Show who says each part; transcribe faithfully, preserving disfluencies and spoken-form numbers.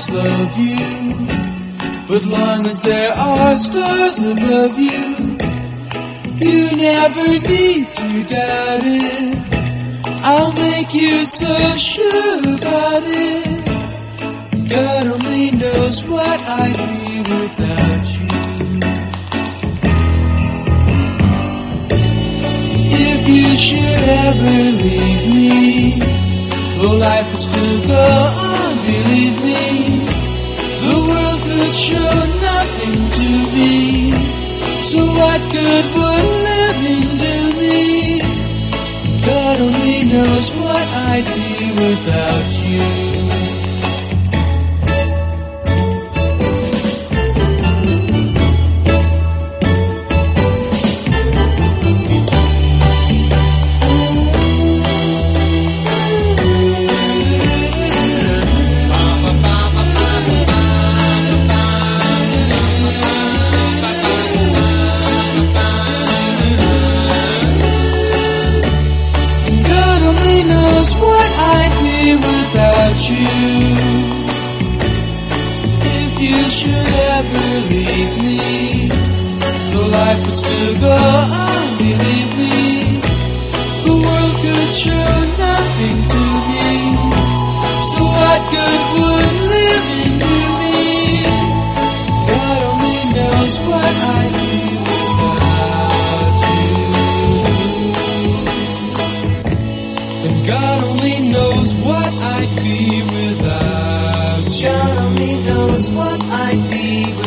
Speaker 1: planets love you, but long as there are stars above you, you never need to doubt it. I'll make you so sure about it. God only knows what I'd be without you. If you should ever leave me, though life would still go on, believe me, the world could show nothing to me. So what good would living do me? God only knows what I'd be without you. What I'd be without you. If you should ever leave me, though life would still go on, believe me, the world could show nothing to me. So what good would living do me? God only knows what I'd be without you. And God only knows what I'd be without you. God only knows what I'd be without you.